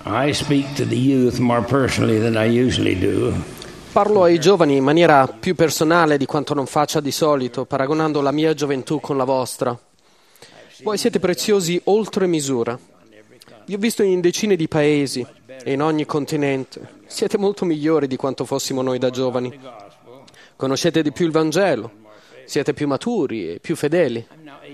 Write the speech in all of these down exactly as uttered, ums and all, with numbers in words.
I speak to the youth more personally than I usually do. Parlo ai giovani in maniera più personale di quanto non faccia di solito, paragonando la mia gioventù con la vostra. Voi siete preziosi oltre misura. Vi ho visto in decine di paesi e in ogni continente. Siete molto migliori di quanto fossimo noi da giovani. Conoscete di più il Vangelo. Siete più maturi e più fedeli.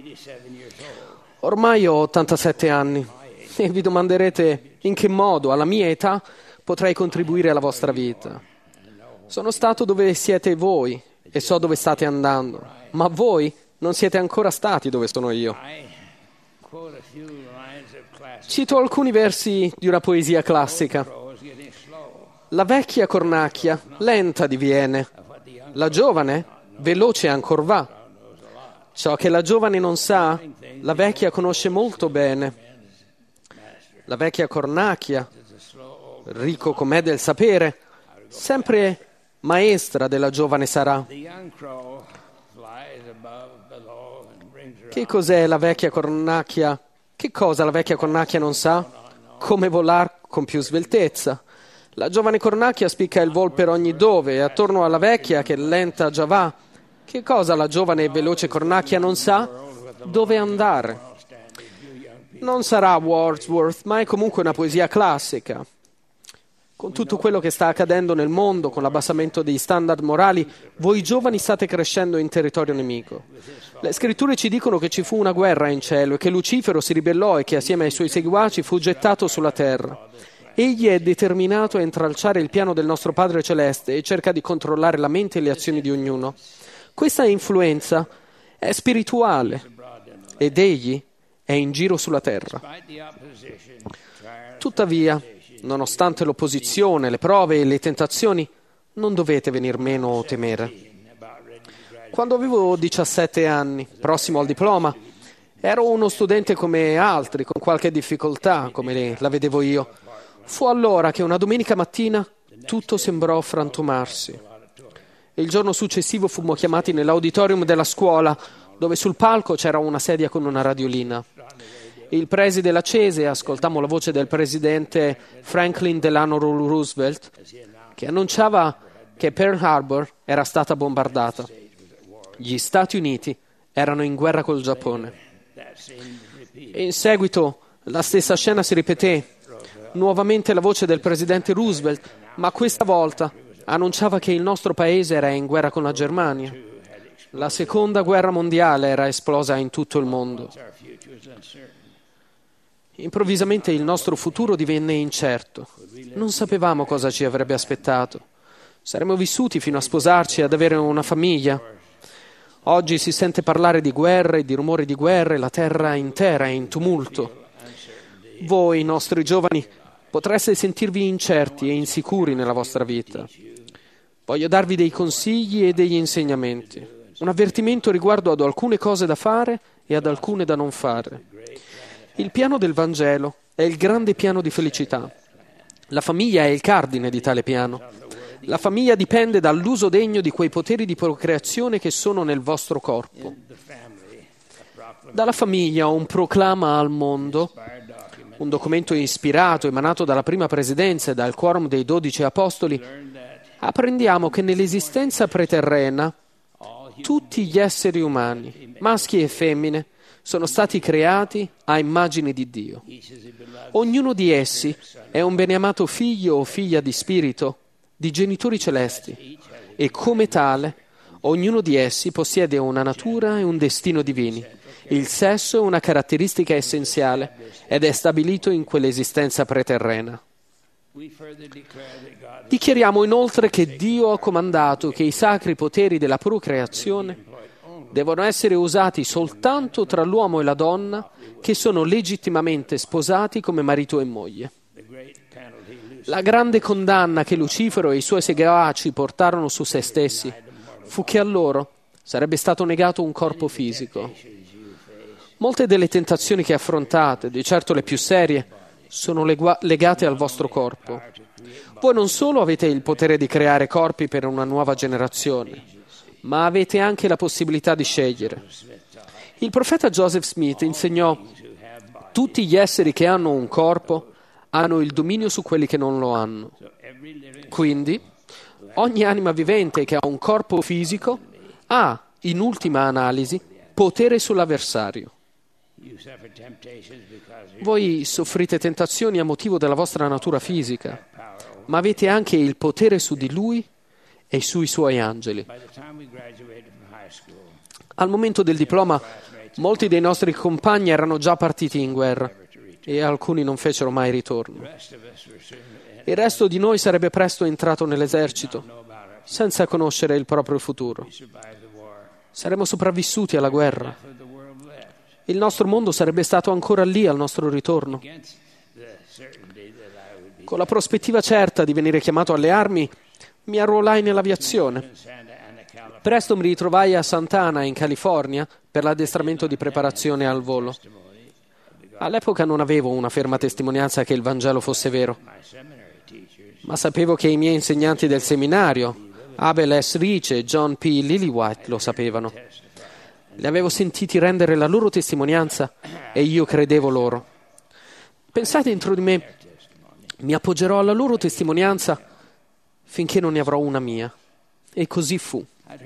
Ormai ho ottantasette anni e vi domanderete in che modo, alla mia età, potrei contribuire alla vostra vita. Sono stato dove siete voi e so dove state andando, ma voi non siete ancora stati dove sono io. Cito alcuni versi di una poesia classica. La vecchia cornacchia lenta diviene, la giovane veloce ancor va. Ciò che la giovane non sa, la vecchia conosce molto bene. La vecchia cornacchia, ricco com'è del sapere, sempre maestra della giovane sarà. Che cos'è la vecchia cornacchia? Che cosa la vecchia cornacchia non sa? Come volar con più sveltezza. La giovane cornacchia spicca il vol per ogni dove e attorno alla vecchia che lenta già va. Che cosa la giovane e veloce cornacchia non sa? Dove andare. Non sarà Wordsworth, ma è comunque una poesia classica. Con tutto quello che sta accadendo nel mondo, con l'abbassamento dei standard morali, voi giovani state crescendo in territorio nemico. Le scritture ci dicono che ci fu una guerra in cielo e che Lucifero si ribellò e che assieme ai suoi seguaci fu gettato sulla terra. Egli è determinato a intralciare il piano del nostro Padre Celeste e cerca di controllare la mente e le azioni di ognuno. Questa influenza è spirituale ed egli è in giro sulla terra. Tuttavia, nonostante l'opposizione, le prove e le tentazioni, non dovete venir meno o temere. Quando avevo diciassette anni, prossimo al diploma, ero uno studente come altri, con qualche difficoltà, come la vedevo io. Fu allora che una domenica mattina tutto sembrò frantumarsi. Il giorno successivo fummo chiamati nell'auditorium della scuola, dove sul palco c'era una sedia con una radiolina. Il preside l'accese e ascoltammo la voce del presidente Franklin Delano Roosevelt, che annunciava che Pearl Harbor era stata bombardata. Gli Stati Uniti erano in guerra col Giappone. E in seguito la stessa scena si ripeté. Nuovamente la voce del presidente Roosevelt, ma questa volta annunciava che il nostro paese era in guerra con la Germania. La seconda guerra mondiale era esplosa in tutto il mondo. Improvvisamente il nostro futuro divenne incerto. Non sapevamo cosa ci avrebbe aspettato. Saremmo vissuti fino a sposarci e ad avere una famiglia. Oggi si sente parlare di guerre, di rumori di guerre, la terra intera è in tumulto. Voi, nostri giovani, potreste sentirvi incerti e insicuri nella vostra vita. Voglio darvi dei consigli e degli insegnamenti, un avvertimento riguardo ad alcune cose da fare e ad alcune da non fare. Il piano del Vangelo è il grande piano di felicità. La famiglia è il cardine di tale piano. La famiglia dipende dall'uso degno di quei poteri di procreazione che sono nel vostro corpo. Dalla famiglia un proclama al mondo, un documento ispirato, emanato dalla prima presidenza e dal quorum dei dodici apostoli, apprendiamo che nell'esistenza preterrena tutti gli esseri umani, maschi e femmine, sono stati creati a immagine di Dio. Ognuno di essi è un beneamato figlio o figlia di spirito, di genitori celesti, e come tale, ognuno di essi possiede una natura e un destino divini. Il sesso è una caratteristica essenziale ed è stabilito in quell'esistenza preterrena. Dichiariamo inoltre che Dio ha comandato che i sacri poteri della procreazione devono essere usati soltanto tra l'uomo e la donna che sono legittimamente sposati come marito e moglie. La grande condanna che Lucifero e i suoi seguaci portarono su se stessi fu che a loro sarebbe stato negato un corpo fisico. Molte delle tentazioni che affrontate, di certo le più serie, sono legua- legate al vostro corpo. Voi non solo avete il potere di creare corpi per una nuova generazione, ma avete anche la possibilità di scegliere. Il profeta Joseph Smith insegnò: tutti gli esseri che hanno un corpo hanno il dominio su quelli che non lo hanno. Quindi, ogni anima vivente che ha un corpo fisico ha, in ultima analisi, potere sull'avversario. Voi soffrite tentazioni a motivo della vostra natura fisica, ma avete anche il potere su di lui e sui suoi angeli. Al momento del diploma, molti dei nostri compagni erano già partiti in guerra e alcuni non fecero mai ritorno. Il resto di noi sarebbe presto entrato nell'esercito, senza conoscere il proprio futuro. Saremmo sopravvissuti alla guerra. Il nostro mondo sarebbe stato ancora lì al nostro ritorno. Con la prospettiva certa di venire chiamato alle armi, mi arruolai nell'aviazione. Presto mi ritrovai a Santana, in California, per l'addestramento di preparazione al volo. All'epoca non avevo una ferma testimonianza che il Vangelo fosse vero, ma sapevo che i miei insegnanti del seminario, Abel S. Rich e John P. Lillywhite, lo sapevano. Li avevo sentiti rendere la loro testimonianza e io credevo loro. Pensai dentro di me, mi appoggerò alla loro testimonianza finché non ne avrò una mia. E così fu.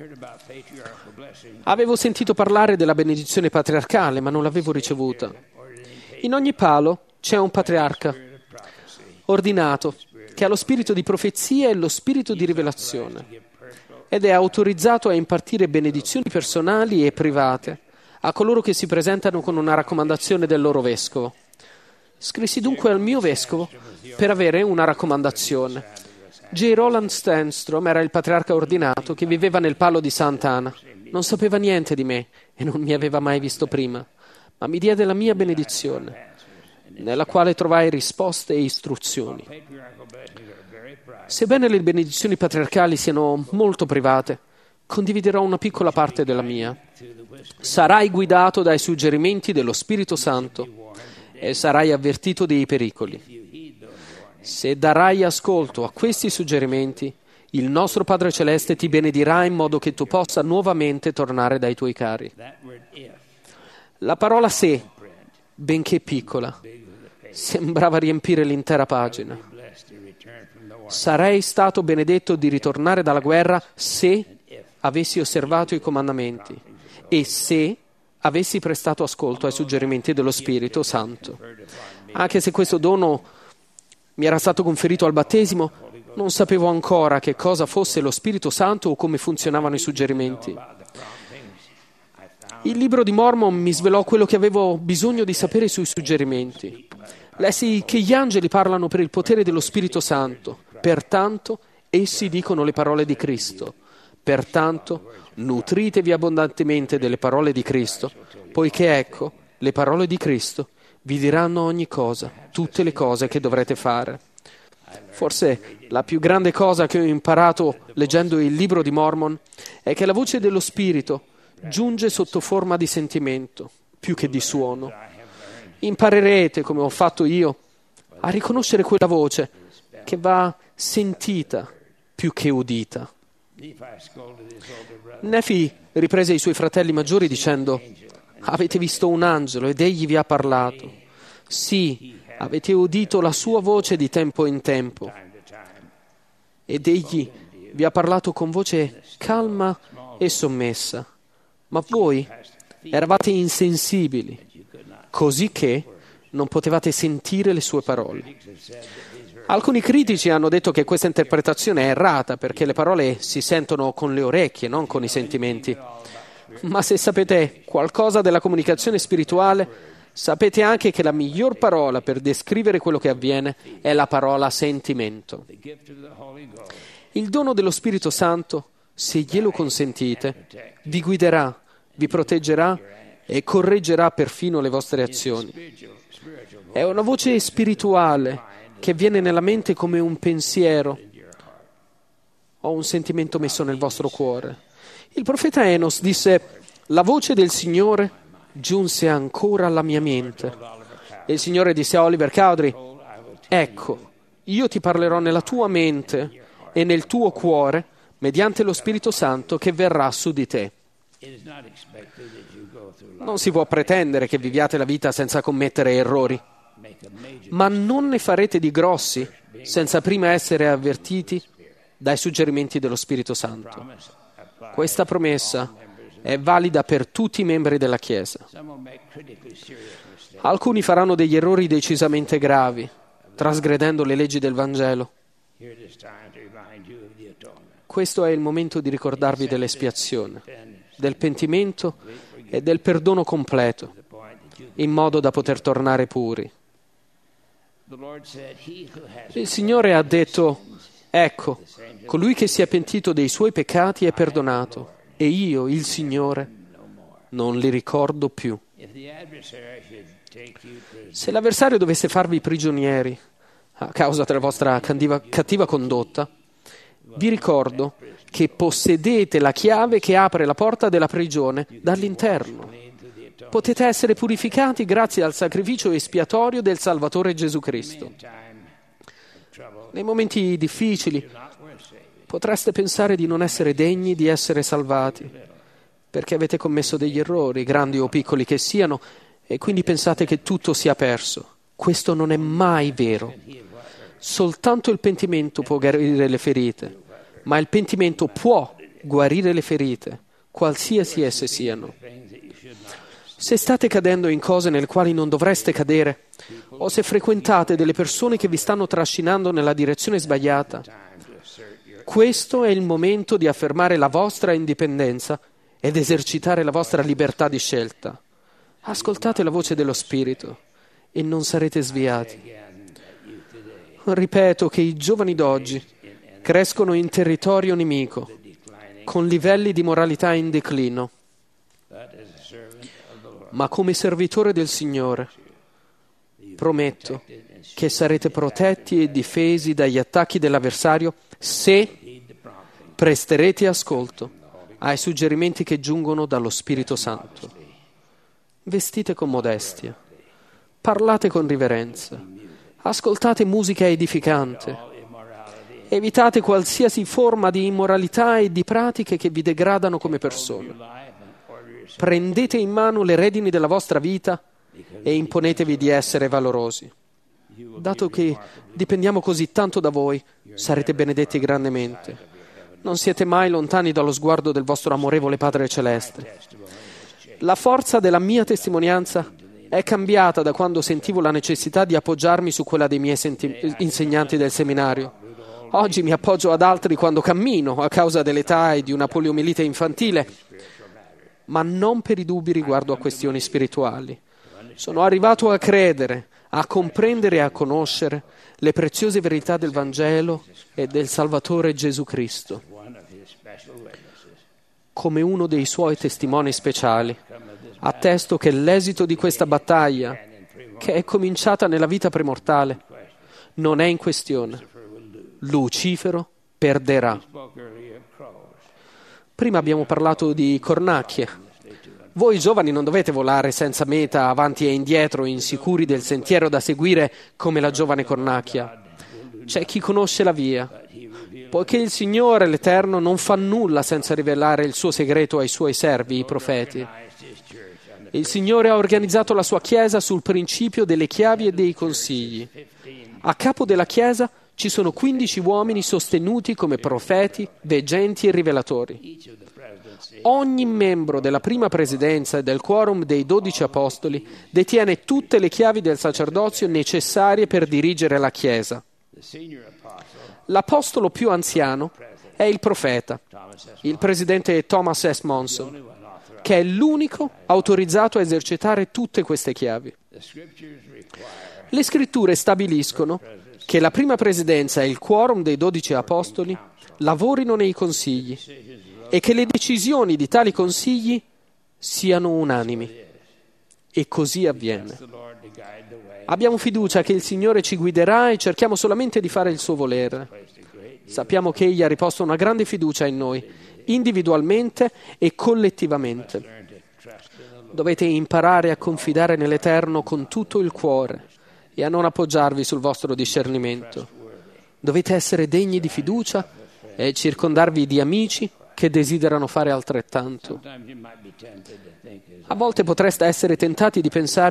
Avevo sentito parlare della benedizione patriarcale, ma non l'avevo ricevuta. In ogni palo c'è un patriarca ordinato che ha lo spirito di profezia e lo spirito di rivelazione ed è autorizzato a impartire benedizioni personali e private a coloro che si presentano con una raccomandazione del loro vescovo. Scrissi dunque al mio vescovo per avere una raccomandazione. J. Roland Stenstrom era il patriarca ordinato che viveva nel palo di Sant'Ana. Non sapeva niente di me e non mi aveva mai visto prima, ma mi diede la mia benedizione, nella quale trovai risposte e istruzioni. Sebbene le benedizioni patriarcali siano molto private, condividerò una piccola parte della mia. Sarai guidato dai suggerimenti dello Spirito Santo e sarai avvertito dei pericoli. Se darai ascolto a questi suggerimenti, il nostro Padre Celeste ti benedirà in modo che tu possa nuovamente tornare dai tuoi cari. La parola se, benché piccola, sembrava riempire l'intera pagina. Sarei stato benedetto di ritornare dalla guerra se avessi osservato i comandamenti e se avessi prestato ascolto ai suggerimenti dello Spirito Santo. Anche se questo dono mi era stato conferito al battesimo, non sapevo ancora che cosa fosse lo Spirito Santo o come funzionavano i suggerimenti. Il libro di Mormon mi svelò quello che avevo bisogno di sapere sui suggerimenti. Lessi che gli angeli parlano per il potere dello Spirito Santo, pertanto essi dicono le parole di Cristo. Pertanto nutritevi abbondantemente delle parole di Cristo, poiché ecco, le parole di Cristo vi diranno ogni cosa, tutte le cose che dovrete fare. Forse la più grande cosa che ho imparato leggendo il libro di Mormon è che la voce dello Spirito giunge sotto forma di sentimento, più che di suono. Imparerete, come ho fatto io, a riconoscere quella voce che va sentita più che udita. Nefi riprese i suoi fratelli maggiori dicendo: avete visto un angelo ed egli vi ha parlato. Sì, avete udito la sua voce di tempo in tempo ed egli vi ha parlato con voce calma e sommessa. Ma voi eravate insensibili, così che non potevate sentire le sue parole. Alcuni critici hanno detto che questa interpretazione è errata perché le parole si sentono con le orecchie, non con i sentimenti. Ma se sapete qualcosa della comunicazione spirituale, sapete anche che la miglior parola per descrivere quello che avviene è la parola sentimento. Il dono dello Spirito Santo, se glielo consentite, vi guiderà, vi proteggerà e correggerà perfino le vostre azioni. È una voce spirituale che viene nella mente come un pensiero o un sentimento messo nel vostro cuore. Il profeta Enos disse: la voce del Signore giunse ancora alla mia mente. E il Signore disse a Oliver Cowdery: ecco, io ti parlerò nella tua mente e nel tuo cuore mediante lo Spirito Santo che verrà su di te. Non si può pretendere che viviate la vita senza commettere errori. ma non ne farete di grossi senza prima essere avvertiti dai suggerimenti dello Spirito Santo. Questa promessa è valida per tutti i membri della Chiesa. Alcuni faranno degli errori decisamente gravi, trasgredendo le leggi del Vangelo. Questo è il momento di ricordarvi dell'espiazione, del pentimento e del perdono completo, in modo da poter tornare puri. Il Signore ha detto: ecco, colui che si è pentito dei suoi peccati è perdonato, e io, il Signore, non li ricordo più. Se l'avversario dovesse farvi prigionieri a causa della vostra cattiva, cattiva condotta, vi ricordo che possedete la chiave che apre la porta della prigione dall'interno. Potete essere purificati grazie al sacrificio espiatorio del Salvatore Gesù Cristo. Nei momenti difficili potreste pensare di non essere degni di essere salvati, perché avete commesso degli errori, grandi o piccoli che siano, e quindi pensate che tutto sia perso. Questo non è mai vero. Soltanto il pentimento può guarire le ferite, ma il pentimento può guarire le ferite, qualsiasi esse siano. Se state cadendo in cose nelle quali non dovreste cadere, o se frequentate delle persone che vi stanno trascinando nella direzione sbagliata, questo è il momento di affermare la vostra indipendenza ed esercitare la vostra libertà di scelta. Ascoltate la voce dello Spirito e non sarete sviati. Ripeto che i giovani d'oggi crescono in territorio nemico, con livelli di moralità in declino. Ma come servitore del Signore prometto che sarete protetti e difesi dagli attacchi dell'avversario se presterete ascolto ai suggerimenti che giungono dallo Spirito Santo. Vestite con modestia, parlate con riverenza, ascoltate musica edificante, evitate qualsiasi forma di immoralità e di pratiche che vi degradano come persone. Prendete in mano le redini della vostra vita e imponetevi di essere valorosi. Dato che dipendiamo così tanto da voi, sarete benedetti grandemente. Non siete mai lontani dallo sguardo del vostro amorevole Padre Celeste. La forza della mia testimonianza è cambiata da quando sentivo la necessità di appoggiarmi su quella dei miei senti- insegnanti del seminario. Oggi mi appoggio ad altri quando cammino a causa dell'età e di una poliomielite infantile, ma non per i dubbi riguardo a questioni spirituali. Sono arrivato a credere, a comprendere e a conoscere le preziose verità del Vangelo e del Salvatore Gesù Cristo. Come uno dei suoi testimoni speciali, attesto che l'esito di questa battaglia, che è cominciata nella vita premortale, non è in questione. Lucifero perderà. Prima abbiamo parlato di cornacchie. Voi giovani non dovete volare senza meta avanti e indietro, insicuri del sentiero da seguire come la giovane cornacchia. C'è chi conosce la via, poiché il Signore, l'Eterno, non fa nulla senza rivelare il suo segreto ai suoi servi, i profeti. Il Signore ha organizzato la sua Chiesa sul principio delle chiavi e dei consigli. A capo della Chiesa ci sono quindici uomini sostenuti come profeti, veggenti e rivelatori. Ogni membro della prima presidenza e del quorum dei dodici apostoli detiene tutte le chiavi del sacerdozio necessarie per dirigere la Chiesa. L'apostolo più anziano è il profeta, il presidente Thomas S. Monson, che è l'unico autorizzato a esercitare tutte queste chiavi. Le scritture stabiliscono che la prima presidenza e il quorum dei dodici apostoli lavorino nei consigli e che le decisioni di tali consigli siano unanimi. E così avviene. Abbiamo fiducia che il Signore ci guiderà e cerchiamo solamente di fare il suo volere. Sappiamo che Egli ha riposto una grande fiducia in noi, individualmente e collettivamente. Dovete imparare a confidare nell'Eterno con tutto il cuore e a non appoggiarvi sul vostro discernimento. Dovete essere degni di fiducia e circondarvi di amici che desiderano fare altrettanto. A volte potreste essere tentati di pensare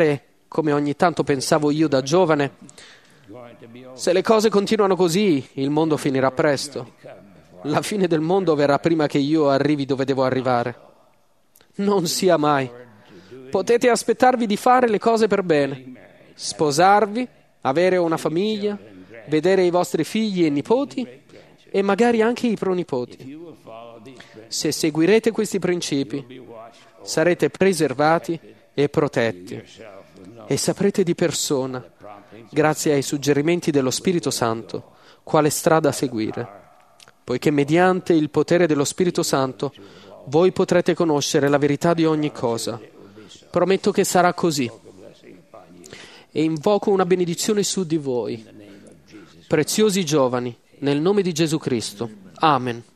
come ogni tanto pensavo io da giovane, se le cose continuano così, il mondo finirà presto. La fine del mondo verrà prima che io arrivi dove devo arrivare. Non sia mai. Potete aspettarvi di fare le cose per bene, sposarvi, avere una famiglia, vedere i vostri figli e nipoti e magari anche i pronipoti. Se seguirete questi principi, sarete preservati e protetti e saprete di persona, grazie ai suggerimenti dello Spirito Santo, quale strada seguire, poiché mediante il potere dello Spirito Santo voi potrete conoscere la verità di ogni cosa. Prometto che sarà così e invoco una benedizione su di voi, preziosi giovani, nel nome di Gesù Cristo. Amen.